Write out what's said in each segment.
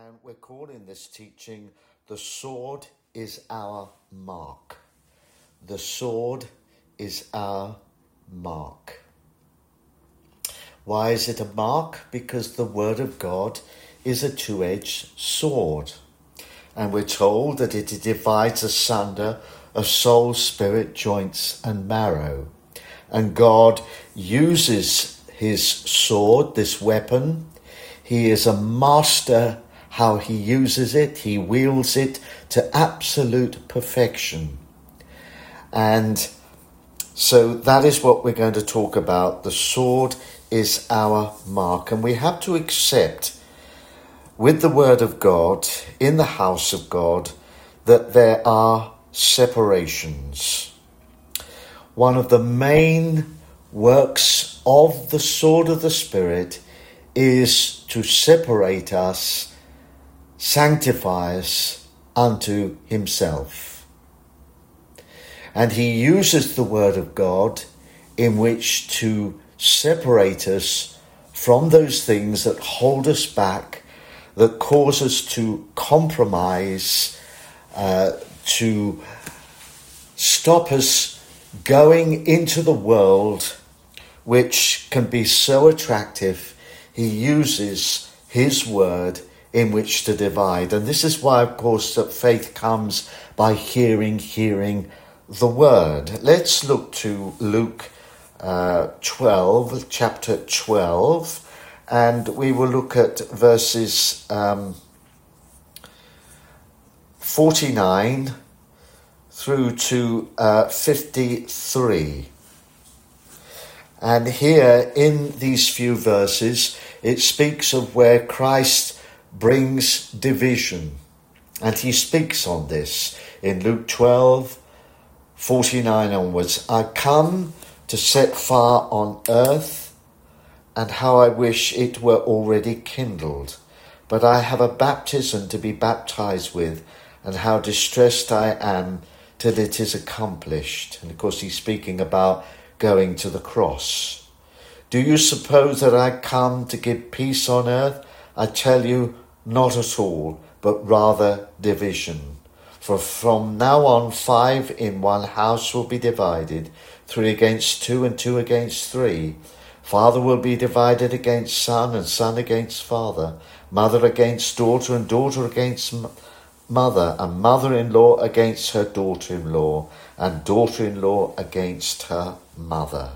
And we're calling this teaching, The Sword is Our Mark. The sword is our mark. Why is it a mark? Because the Word of God is a two-edged sword. And we're told that it divides asunder of soul, spirit, joints and marrow. And God uses his sword, this weapon. He is a master how he uses it. He wields it to absolute perfection. And so that is what we're going to talk about. The sword is our mark. And we have to accept with the Word of God, in the house of God, that there are separations. One of the main works of the sword of the Spirit is to separate us, sanctify us unto himself. And he uses the Word of God in which to separate us from those things that hold us back, that cause us to compromise, to stop us going into the world, which can be so attractive. He uses his word in which to divide. And this is why, of course, that faith comes by hearing the word. Let's look to Luke 12, chapter 12, and we will look at verses 49 through to 53. And here in these few verses, it speaks of where Christ brings division. And he speaks on this in Luke 12, 49 onwards. I come to set fire on earth, and how I wish it were already kindled. But I have a baptism to be baptized with, and how distressed I am till it is accomplished. And of course he's speaking about going to the cross. Do you suppose that I come to give peace on earth? I tell you, not at all, but rather division. For from now on 5 in one house will be divided, 3 against 2 and 2 against 3. Father will be divided against son and son against father, mother against daughter and daughter against mother, and mother-in-law against her daughter-in-law, and daughter-in-law against her mother.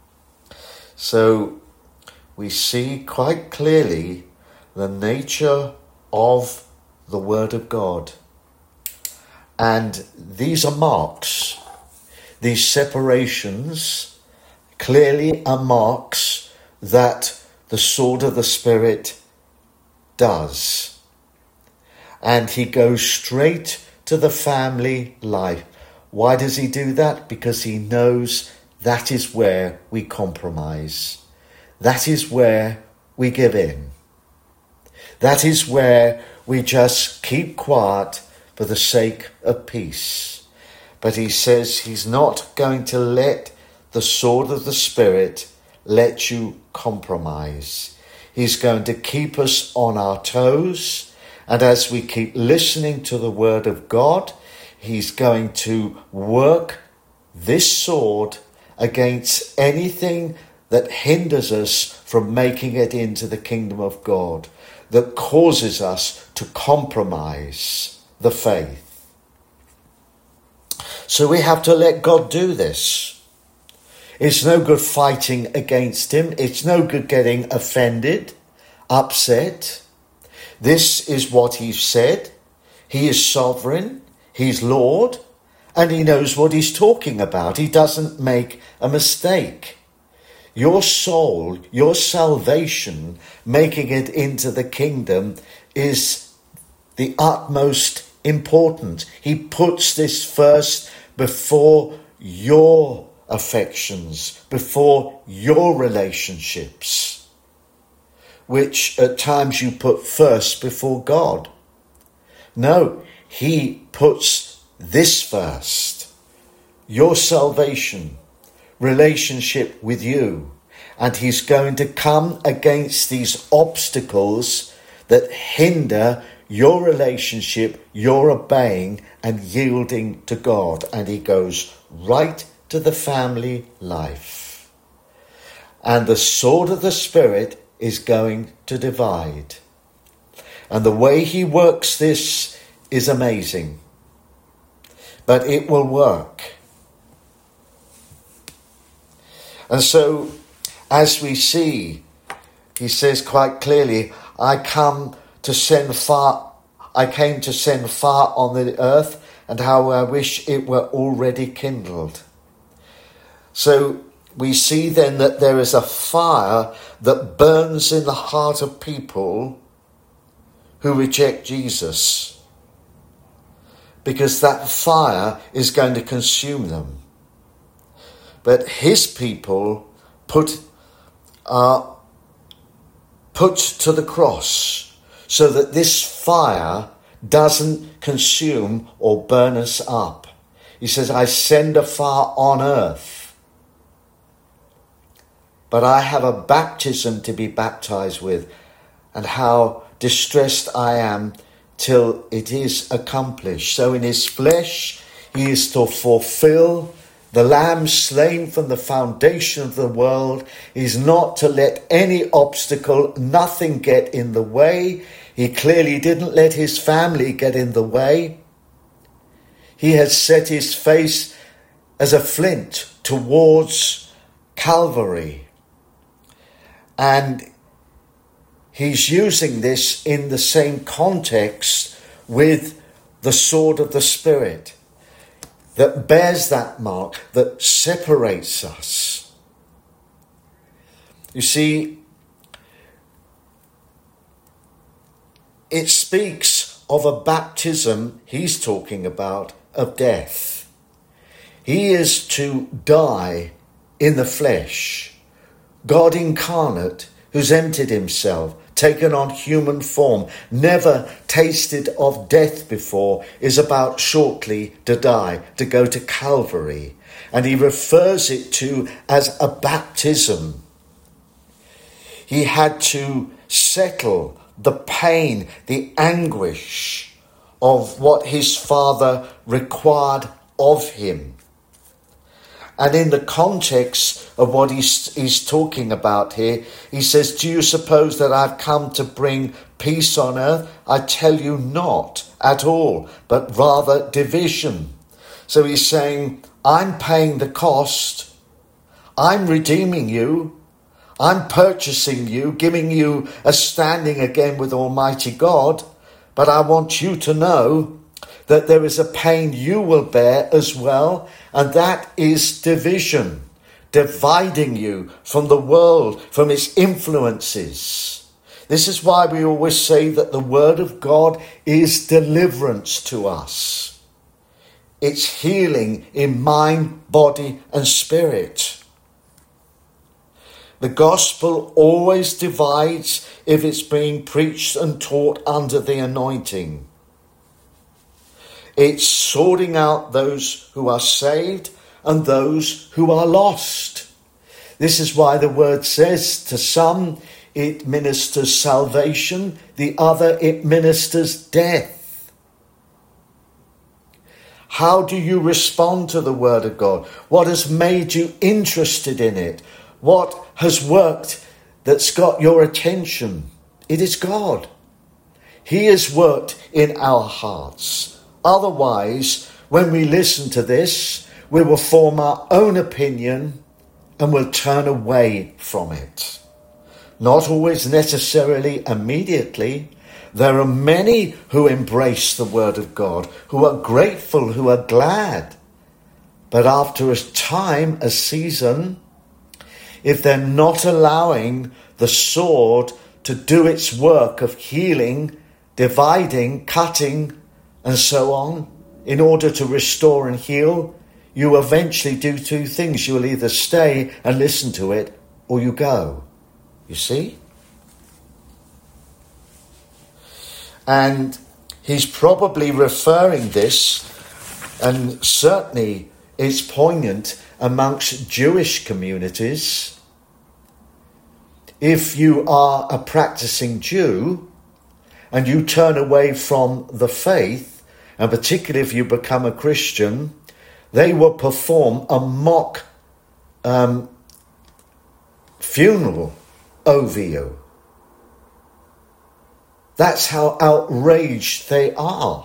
So we see quite clearly the nature of the Word of God. And these are marks. These separations clearly are marks that the sword of the Spirit does. And he goes straight to the family life. Why does he do that? Because he knows that is where we compromise. That is where we give in. That is where we just keep quiet for the sake of peace. But he says he's not going to let the sword of the Spirit let you compromise. He's going to keep us on our toes. And as we keep listening to the Word of God, he's going to work this sword against anything that hinders us from making it into the kingdom of God, that causes us to compromise the faith. So we have to let God do this. It's no good fighting against him. It's no good getting offended, upset. This is what he's said. He is sovereign. He's Lord. And he knows what he's talking about. He doesn't make a mistake. Your soul, your salvation, making it into the kingdom is the utmost important. He puts this first before your affections, before your relationships, which at times you put first before God. No, he puts this first. Your salvation, relationship with you. And he's going to come against these obstacles that hinder your relationship, your obeying and yielding to God. And he goes right to the family life. And the sword of the Spirit is going to divide. And the way he works this is amazing. But it will work. And so, as we see, he says quite clearly, I came to send fire on the earth, and how I wish it were already kindled. So we see then that there is a fire that burns in the heart of people who reject Jesus, because that fire is going to consume them. But his people put to the cross, so that this fire doesn't consume or burn us up. He says, I send a fire on earth, but I have a baptism to be baptized with, and how distressed I am till it is accomplished. So in his flesh, he is to fulfill the Lamb slain from the foundation of the world. He's not to let any obstacle, nothing get in the way. He clearly didn't let his family get in the way. He had set his face as a flint towards Calvary. And he's using this in the same context with the sword of the Spirit that bears that mark, that separates us. You see, it speaks of a baptism, he's talking about, of death. He is to die in the flesh. God incarnate, who's emptied himself, taken on human form, never tasted of death before, is about shortly to die, to go to Calvary. And he refers it to as a baptism. He had to settle the pain, the anguish of what his Father required of him. And in the context of what he's talking about here, he says, do you suppose that I've come to bring peace on earth? I tell you not at all, but rather division. So he's saying, I'm paying the cost. I'm redeeming you. I'm purchasing you, giving you a standing again with Almighty God. But I want you to know that there is a pain you will bear as well, and that is division, dividing you from the world, from its influences. This is why we always say that the Word of God is deliverance to us. It's healing in mind, body, and spirit. The gospel always divides if it's being preached and taught under the anointing. It's sorting out those who are saved and those who are lost. This is why the word says to some it ministers salvation, the other it ministers death. How do you respond to the word of God? What has made you interested in it? What has worked that's got your attention? It is God. He has worked in our hearts. Otherwise, when we listen to this, we will form our own opinion and will turn away from it. Not always necessarily immediately. There are many who embrace the word of God, who are grateful, who are glad. But after a time, a season, if they're not allowing the sword to do its work of healing, dividing, cutting, and so on, in order to restore and heal, you eventually do two things. You will either stay and listen to it, or you go. You see? And he's probably referring this, and certainly it's poignant amongst Jewish communities. If you are a practicing Jew, and you turn away from the faith, and particularly if you become a Christian, they will perform a mock funeral over you. That's how outraged they are.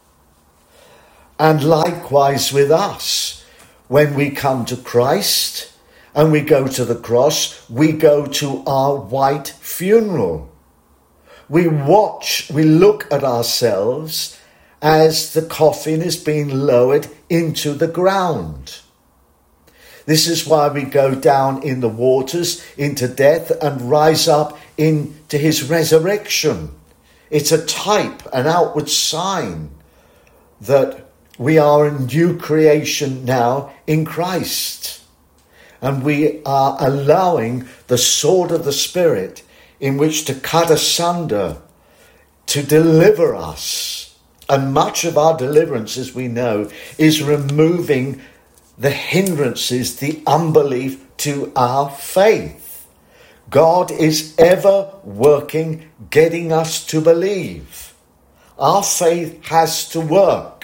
And likewise with us, when we come to Christ and we go to the cross, we go to our white funeral. We look at ourselves as the coffin is being lowered into the ground. This is why we go down in the waters into death and rise up into his resurrection. It's a type, an outward sign that we are a new creation now in Christ. And we are allowing the sword of the Spirit in which to cut asunder, to deliver us. And much of our deliverance, as we know, is removing the hindrances, the unbelief to our faith. God is ever working, getting us to believe. Our faith has to work.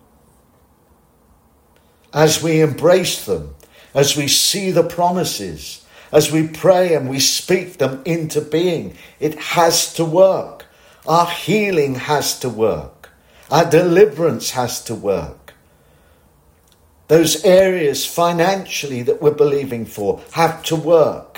As we embrace them, as we see the promises, as we pray and we speak them into being, it has to work. Our healing has to work. Our deliverance has to work. Those areas financially that we're believing for have to work.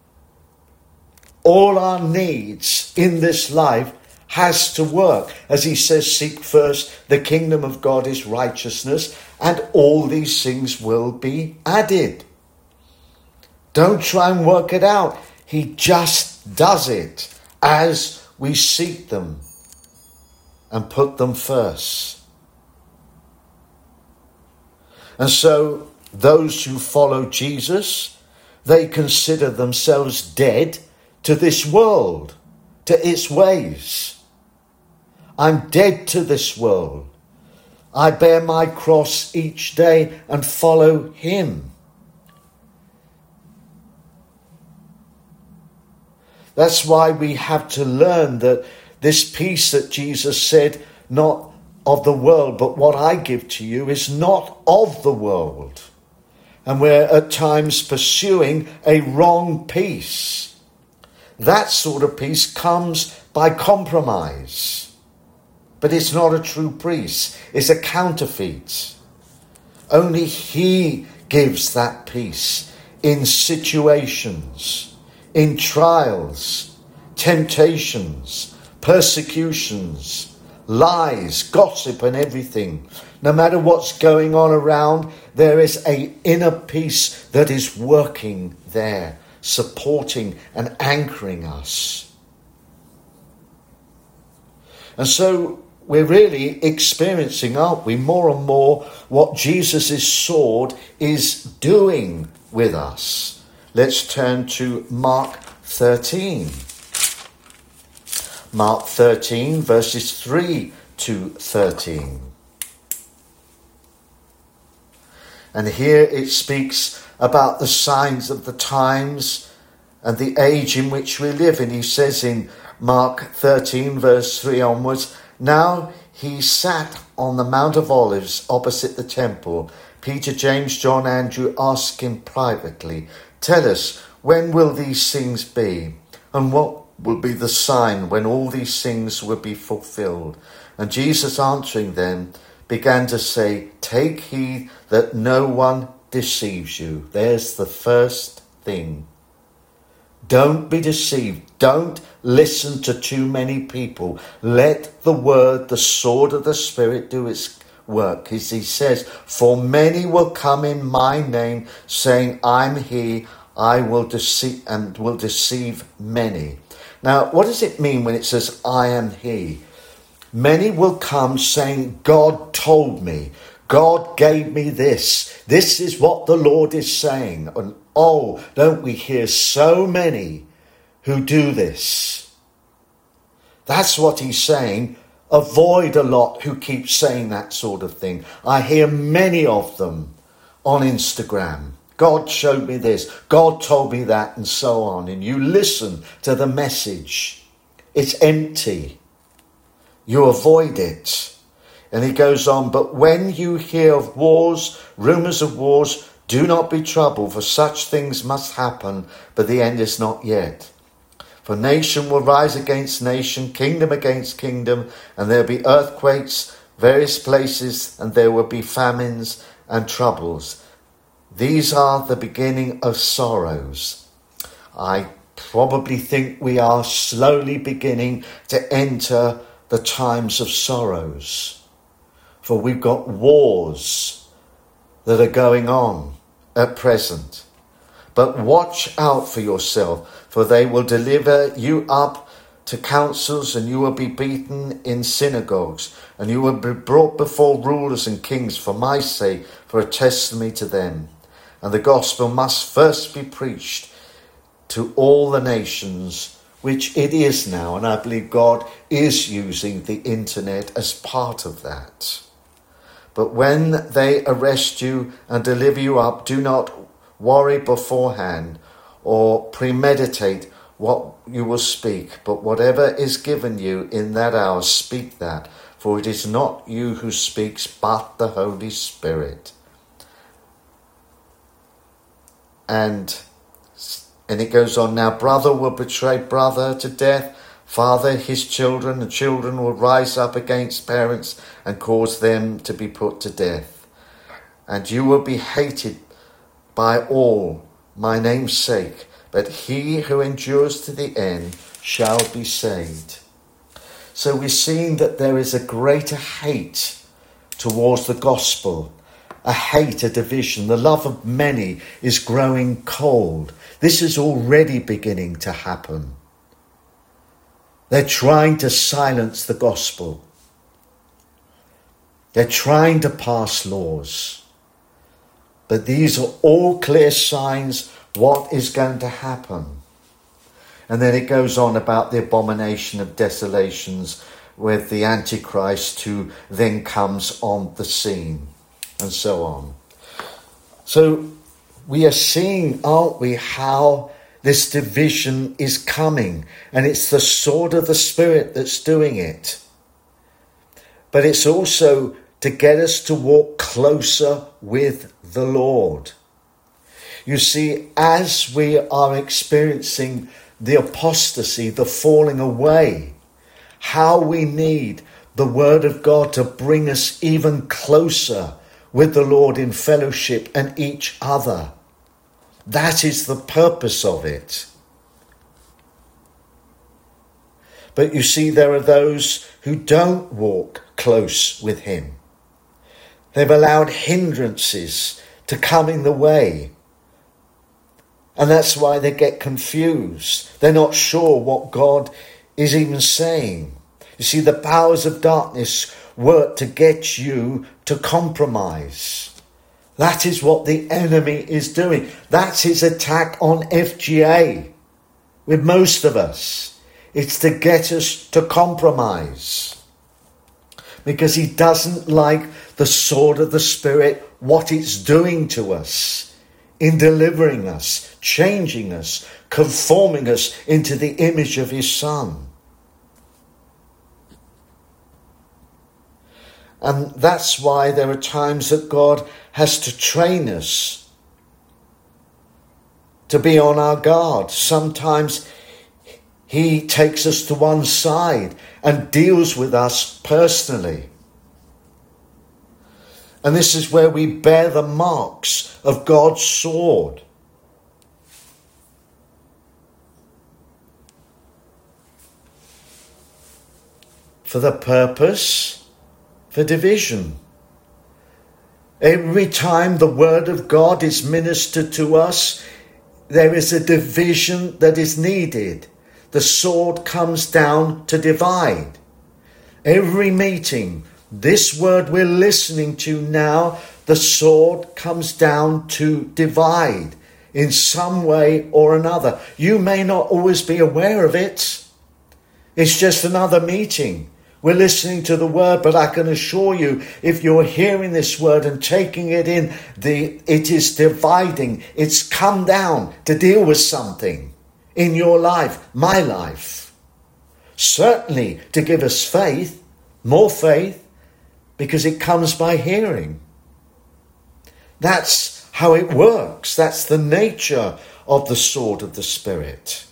All our needs in this life has to work. As he says, seek first the kingdom of God, his righteousness, and all these things will be added. Don't try and work it out. He just does it as we seek them and put them first. And so those who follow Jesus, they consider themselves dead to this world, to its ways. I'm dead to this world. I bear my cross each day and follow him. That's why we have to learn that this peace that Jesus said, not of the world, but what I give to you, is not of the world. And we're at times pursuing a wrong peace. That sort of peace comes by compromise. But it's not a true peace. It's a counterfeit. Only he gives that peace in situations, in trials, temptations, persecutions, lies, gossip and everything. No matter what's going on around, there is an inner peace that is working there, supporting and anchoring us. And so we're really experiencing, aren't we, more and more what Jesus' sword is doing with us. Let's turn to Mark 13. Mark 13, verses 3 to 13. And here it speaks about the signs of the times and the age in which we live. And he says in Mark 13, verse 3 onwards, now he sat on the Mount of Olives opposite the temple. Peter, James, John, Andrew asked him privately, tell us, when will these things be? And what will be the sign when all these things will be fulfilled? And Jesus answering them began to say, take heed that no one deceives you. There's the first thing. Don't be deceived. Don't listen to too many people. Let the word, the sword of the Spirit, do its work. As he says, for many will come in my name, saying, I'm he. I will deceive many. Now, what does it mean when it says, I am he? Many will come saying, God told me. God gave me this. This is what the Lord is saying. And oh, don't we hear so many who do this? That's what he's saying. Avoid a lot who keep saying that sort of thing. I hear many of them on Instagram. God showed me this. God told me that, and so on. And you listen to the message. It's empty. you avoid it. And he goes on, but when you hear of wars, rumours of wars, do not be troubled, for such things must happen, but the end is not yet. For nation will rise against nation, kingdom against kingdom, and there will be earthquakes, various places, and there will be famines and troubles. These are the beginning of sorrows. I probably think we are slowly beginning to enter the times of sorrows. For we've got wars that are going on at present. But watch out for yourself, for they will deliver you up to councils, and you will be beaten in synagogues, and you will be brought before rulers and kings for my sake, for a testimony to them. And the gospel must first be preached to all the nations, which it is now, and I believe God is using the internet as part of that. But when they arrest you and deliver you up, do not worry beforehand or premeditate what you will speak, but whatever is given you in that hour, speak that, for it is not you who speaks, but the Holy Spirit. And it goes on, now brother will betray brother to death, father his children, and children will rise up against parents and cause them to be put to death. And you will be hated by all my name's sake, but he who endures to the end shall be saved. So we're seeing that there is a greater hate towards the gospel, a hate, a division. The love of many is growing cold. This is already beginning to happen. They're trying to silence the gospel. They're trying to pass laws. But these are all clear signs what is going to happen. And then it goes on about the abomination of desolations with the Antichrist who then comes on the scene and so on. So we are seeing, aren't we, how this division is coming, and it's the sword of the Spirit that's doing it. But it's also to get us to walk closer with the Lord. You see, as we are experiencing the apostasy, the falling away, how we need the Word of God to bring us even closer with the Lord in fellowship and each other. That is the purpose of it. But you see, there are those who don't walk close with him. They've allowed hindrances to come in the way. And that's why they get confused. They're not sure what God is even saying. You see, the powers of darkness work to get you to compromise. That is what the enemy is doing. That's his attack on FGA with most of us. It's to get us to compromise. Because he doesn't like the sword of the Spirit, what it's doing to us in delivering us, changing us, conforming us into the image of his Son. And that's why there are times that God has to train us to be on our guard. Sometimes he takes us to one side and deals with us personally. And this is where we bear the marks of God's sword. For the purpose, for division. Every time the word of God is ministered to us, there is a division that is needed. The sword comes down to divide. Every meeting, this word we're listening to now, the sword comes down to divide in some way or another. You may not always be aware of it. It's just another meeting. We're listening to the word, but I can assure you, if you're hearing this word and taking it in, it is dividing. It's come down to deal with something in your life, my life. Certainly to give us faith, More faith because it comes by hearing. That's how it works. That's the nature of the sword of the Spirit.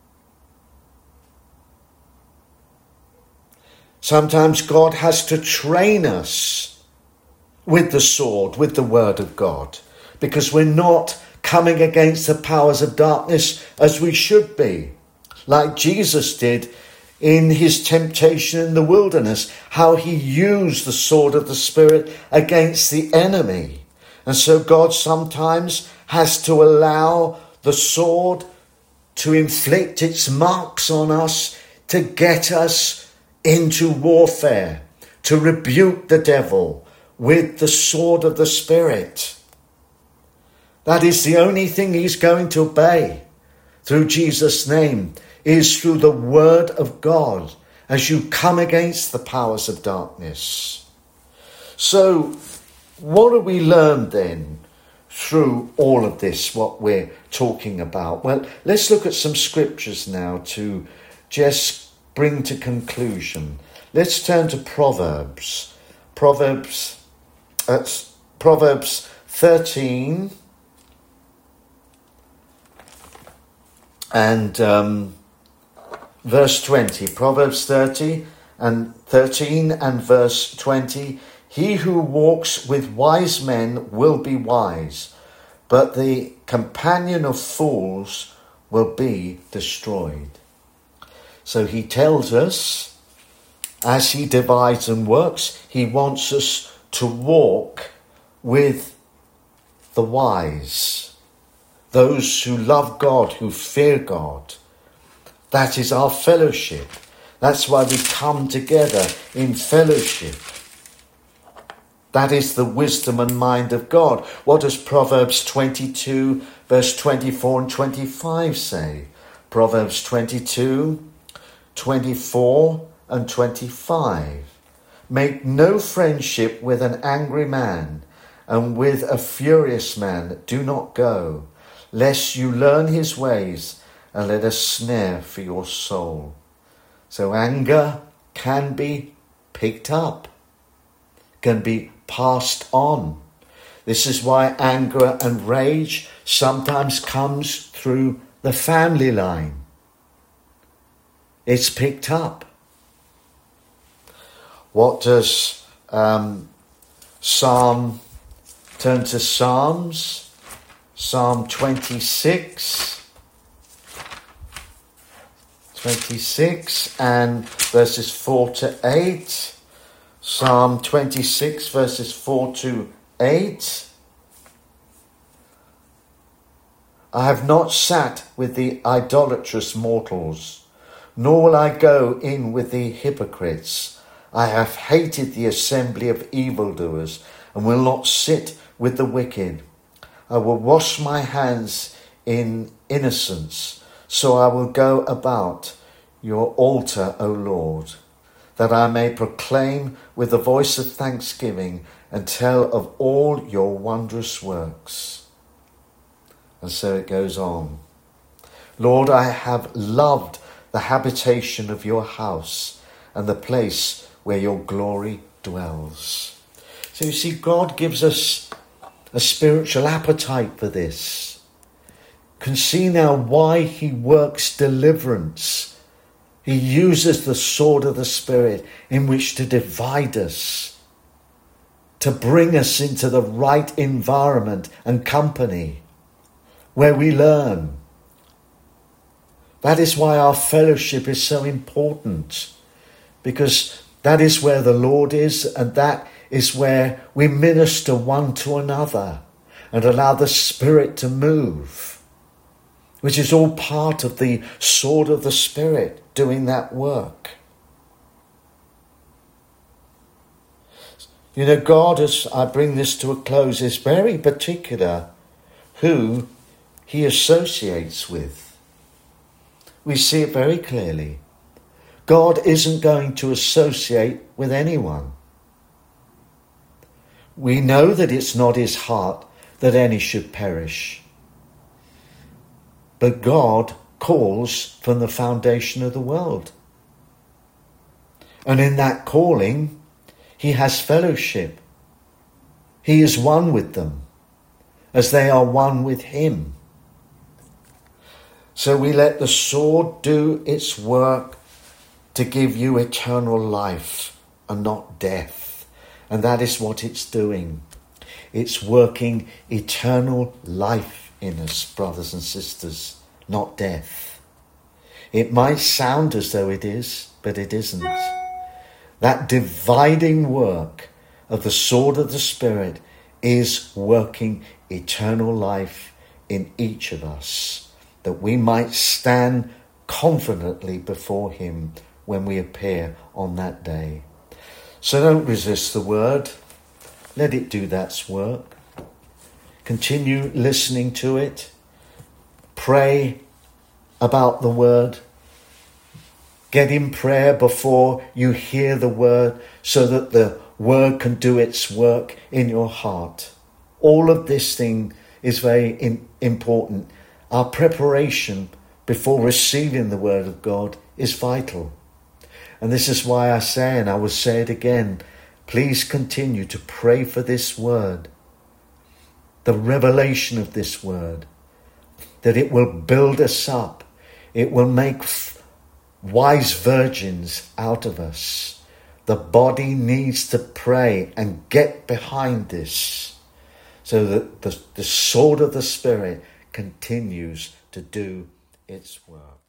Sometimes God has to train us with the sword, with the word of God, because we're not coming against the powers of darkness as we should be, like Jesus did in his temptation in the wilderness, how he used the sword of the Spirit against the enemy. And so God sometimes has to allow the sword to inflict its marks on us, to get us into warfare, to rebuke the devil with the sword of the Spirit. That is the only thing he's going to obey through Jesus' name, is through the word of God as you come against the powers of darkness. So what have we learned then through all of this, what we're talking about? Well, let's look at some scriptures now to just bring to conclusion. Let's turn to Proverbs. Proverbs 13 and verse 20. Proverbs 13 and verse 20. He who walks with wise men will be wise, but the companion of fools will be destroyed. So he tells us, as he divides and works, he wants us to walk with the wise, those who love God, who fear God. That is our fellowship. That's why we come together in fellowship. That is the wisdom and mind of God. What does Proverbs 22, verse 24 and 25 say? Proverbs 22, 24 and 25. Make no friendship with an angry man, and with a furious man do not go, lest you learn his ways and let a snare for your soul. So anger can be picked up, can be passed on. This is why anger and rage sometimes comes through the family line. It's picked up. What does turn to Psalms, Psalm 26 and verses 4 to 8. Psalm 26 verses 4 to 8. I have not sat with the idolatrous mortals, nor will I go in with the hypocrites. I have hated the assembly of evildoers, and will not sit with the wicked. I will wash my hands in innocence, so I will go about your altar, O Lord, that I may proclaim with the voice of thanksgiving and tell of all your wondrous works. And so it goes on. Lord, I have loved the habitation of your house and the place where your glory dwells. So you see, God gives us a spiritual appetite for this. You can see now why he works deliverance. He uses the sword of the Spirit in which to divide us, to bring us into the right environment and company where we learn. That is why our fellowship is so important, because that is where the Lord is, and that is where we minister one to another and allow the Spirit to move, which is all part of the sword of the Spirit doing that work. You know, God, as I bring this to a close, is very particular who he associates with. We see it very clearly. God isn't going to associate with anyone. We know that it's not his heart that any should perish. But God calls from the foundation of the world. And in that calling, he has fellowship. He is one with them, as they are one with him. So we let the sword do its work to give you eternal life and not death. And that is what it's doing. It's working eternal life in us, brothers and sisters, not death. It might sound as though it is, but it isn't. That dividing work of the sword of the Spirit is working eternal life in each of us, that we might stand confidently before him when we appear on that day. So don't resist the word. Let it do that work. Continue listening to it. Pray about the word. Get in prayer before you hear the word so that the word can do its work in your heart. All of this thing is very important. Our preparation before receiving the word of God is vital. And this is why I say, and I will say it again, please continue to pray for this word, the revelation of this word, that it will build us up. It will make wise virgins out of us. The body needs to pray and get behind this so that the sword of the Spirit continues to do its work.